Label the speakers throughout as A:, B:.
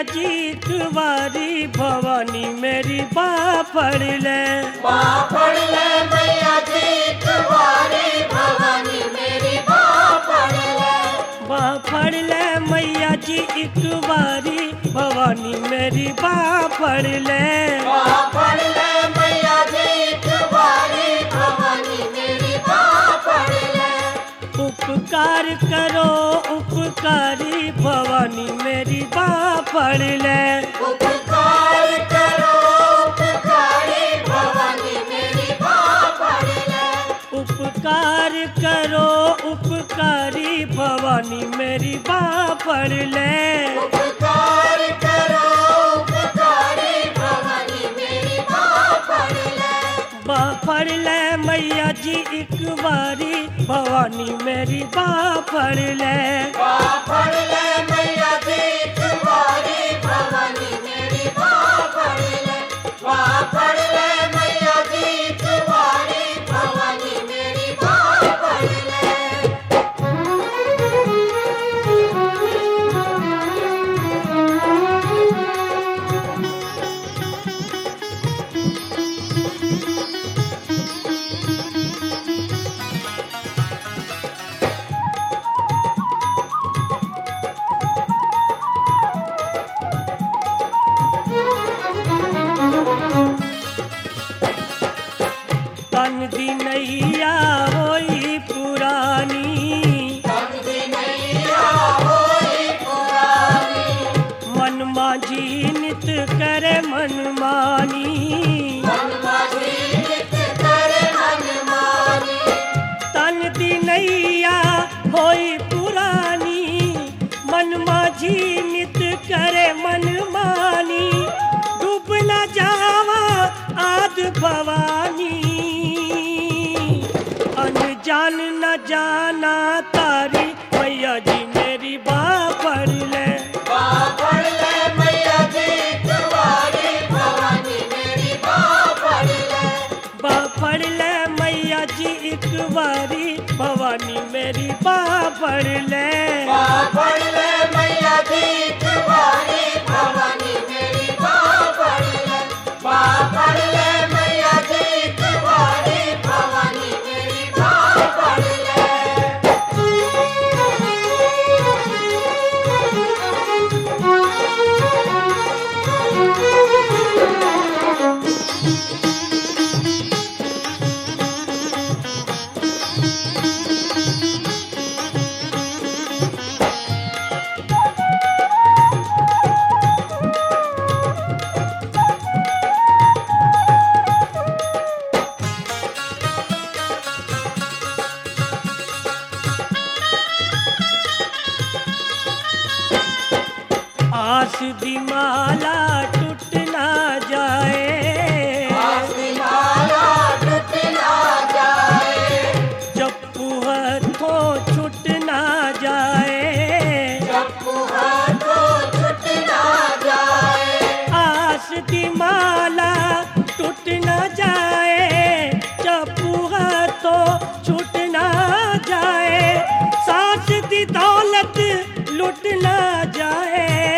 A: जी एक बारी भवानी मेरी बाफड़ ले
B: मैया जी एक बारी भवानी मेरी बाफड़
A: ले मैया जी एक बारी भवानी मेरी बाफड़ ले
B: मैया जी एक बारी भवानी मेरी बाफड़ ले
A: उपकार करो उपकारी भवानी मेरी बाफड़ ले
B: उपकार करो उपकारी भवानी मेरी बाफड़ ले
A: उपकार करो उपकारी भवानी मेरी बाफड़ ले
B: उपकार करो उपकारी भवानी मेरी बाफड़
A: ले मैया जी एक बारी भवानी मेरी बाफड़ ले
B: मैया जी एक बारी भवानी मेरी बाफड़ ले मैया जी एक बारी भवानी मेरी बाफड़ ले
A: तन दी नैया होई पुरानी मन माझी नित करे मनमानी तन दी नैया होई पुरानी मन माझी नित करे मनमानी डूब न जावा आद भवानी अनजान न जाना तारी मैया जी मेरी बाफड़ ले
B: मैया जी एक बारी भवानी मेरी बाफड़
A: ले मैया जी एक बारी भवानी मेरी बाफड़ ले
B: मैया जी एक बारी भवानी मेरी बाफड़ ले मैया जी एक बारी भवानी मेरी बाफड़
A: आस दी माला टूट ना जाए जप्पू हाथों छूट ना जाए आस दी माला टूट ना जाए जप्पू हाथों छूट ना जाए सास दी दौलत लुट ना जाए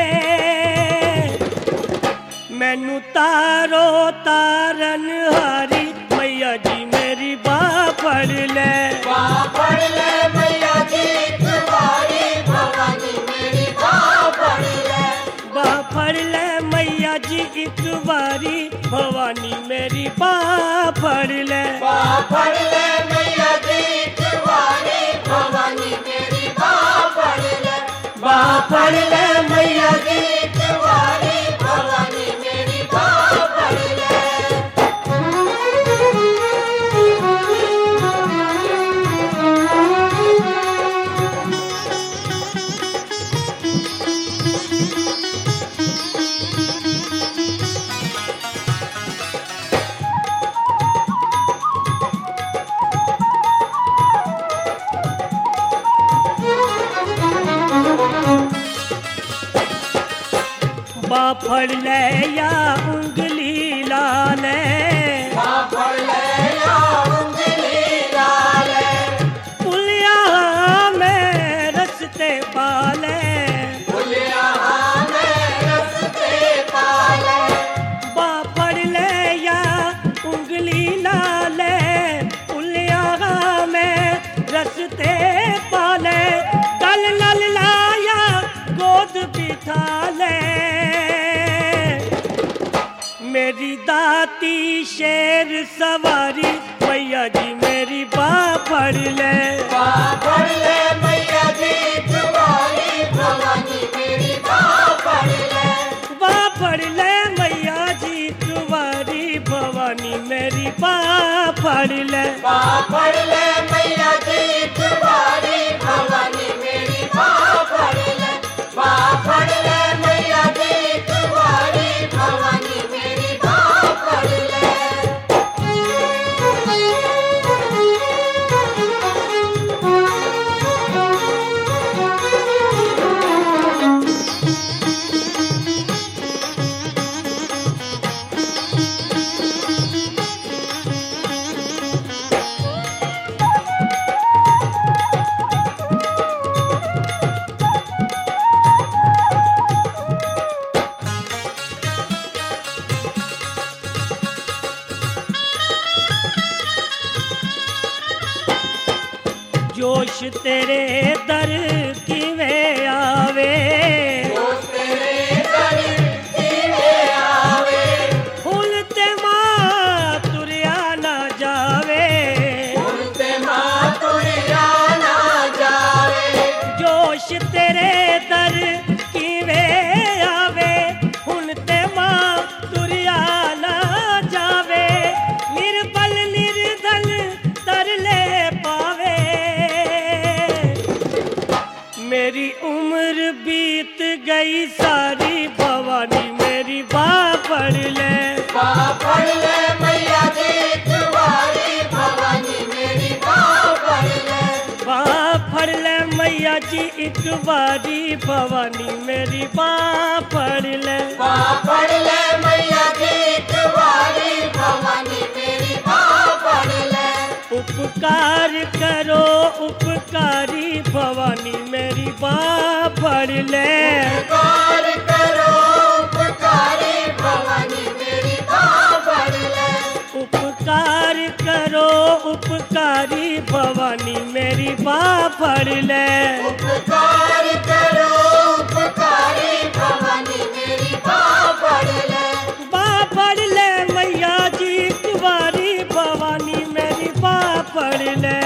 A: मैनू तारो तारन हारी मैया जी मेरी बाफड़ ले
B: मैया जी एक बारी भवानी मेरी बाफड़
A: ले मैया जी एक बारी भवानी मेरी बाफड़ ले
B: मैया जी एक बारी भवानी मेरी बाफड़ ले मैया जी एक बारी भवानी मेरी बाफड़ ले
A: बाफड़ ले या उंगली लाले पुलिया में रस्ते पाले
B: में
A: दाती शेर सवारी मैया जी मेरी बापड़ ले।
B: बापड़ ले मैया जी तुम्हारी भवानी मेरी बापड़ ले।
A: बापड़ ले मैया जी तुम्हारी भवानी मेरी बापड़ ले।
B: बापड़ ले मैया जी तुम्हारी भवानी मेरी बापड़ ले। बापड़ ले मैया जी तुम्हारी भवानी मेरी बापड़ ले।
A: जोश तेरे दर किवें आवे।
B: जोश तेरे दर किवें आवे।
A: हुन ते मां तुरिया ना जावे।
B: हुन ते मां तुरिया ना जावे।
A: जोश तेरे दर किवें आवे। हुन ते मां तुरिया ना जावे। निर्बल निर्धन तरले पावे। मेरी उम्र बीत गई सारी भवानी मेरी बापड़ ले।
B: बापड़ ले मैया जी तुम्हारी भवानी मेरी बापड़ ले।
A: बापड़ ले मैया जी एक बारी भवानी मेरी बापड़ ले।
B: बापड़ ले मैया जी तुम्हारी भवानी मेरी बापड़ ले।
A: उपकार करो उपकारी भवानी मेरी बापड़ ले।
B: उपकार करो उपकारी भवानी मेरी बापड़ ले।
A: उपकार करो उपकारी भवानी मेरी बापड़ ले।
B: उपकार करो उपकारी भवानी मेरी बापड़ ले।
A: बापड़ ले मैया जी तुम्हारी भवानी मेरी बापड़ ले।